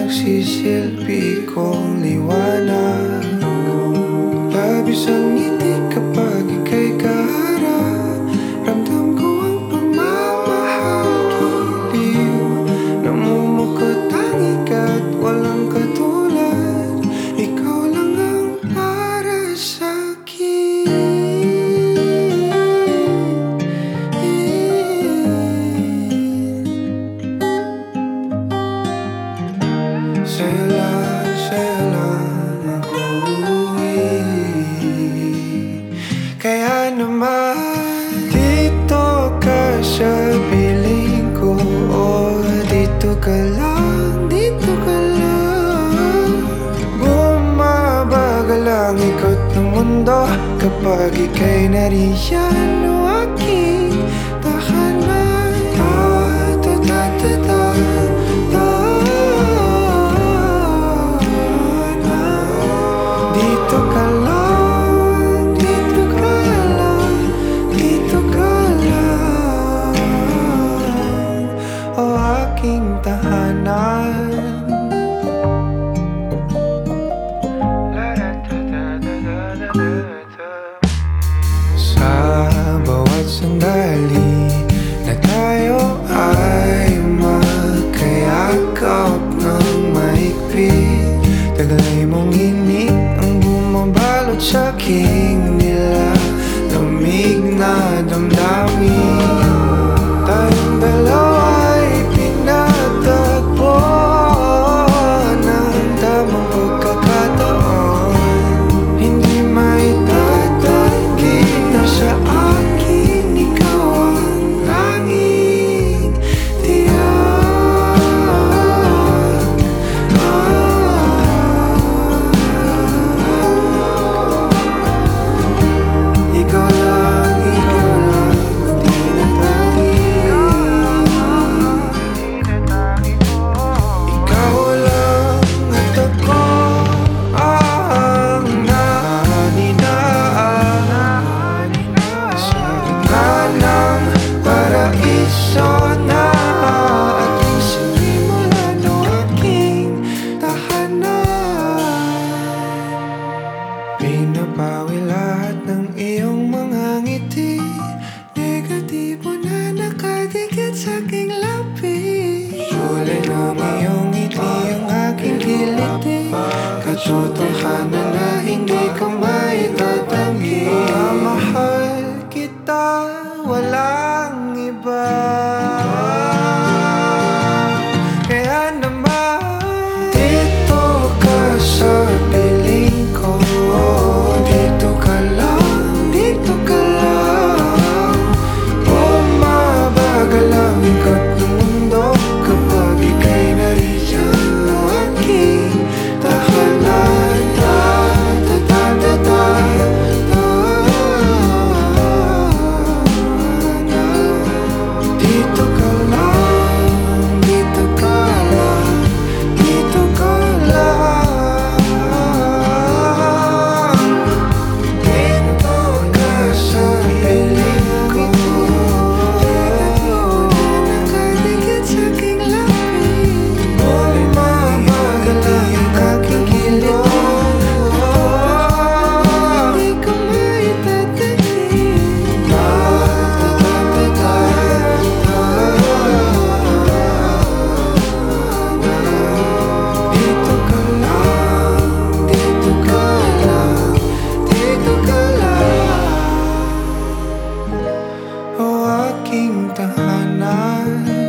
nagsisilbi kong liwanag. Labis ang ngiti kapag ika'y kaharap. Ramdam ko ang pagmamahal, giliw. Namumukot ang ikat, walang katulad. Ikaw lang ang para sa'kin. Sa'yo lang ako kaya naman dito ka sa piling ko. Oh, dito ka lang, dito ka lang. Bumabagal ang ikot ng mundo kapag ika'y nariyan. O aking tahanan. Dito ka lang, dito ka lang, dito ka lang. O aking tahanan. Sa bawat sandali na tayo ay magkayakap ng mahigpit, taglay mong hinig ang bumabalot sa aking nilalamig na damdamin. Tayong dalawa'y pinatagpo ng tamang pagkakataon. Hindi maitatanggi na sa akin ikaw ang tanging tiyak. Ikaw lang, di na tangi. Ikaw lang at ako ang naninaan sa gitna ng paraiso na ating sinimulan. O aking tahanan. Pinapawi lahat ng iyong mga ngiti, negatibo na nakadikit sa aking labi. Kulay ng iyong ngiti ang aking kiliti, katotohanan na hindi ko maitatanggi. Mahal kita, walang iba. Kaya naman dito ka sa piling ko. Dito ka lang, dito ka lang. Bumabagal ang ikot ng mundo kapag ika'y nariyan. O aking tahanan. Dito ka lang, dito ka lang, dito ka lang. Dito ka sa piling ko. Nakadikit sa aking labi. Bumabagal ang aking kilos. Hindi ko maitatanggi. Dito ka lang, dito ka lang, dito ka lang. O aking tahanan.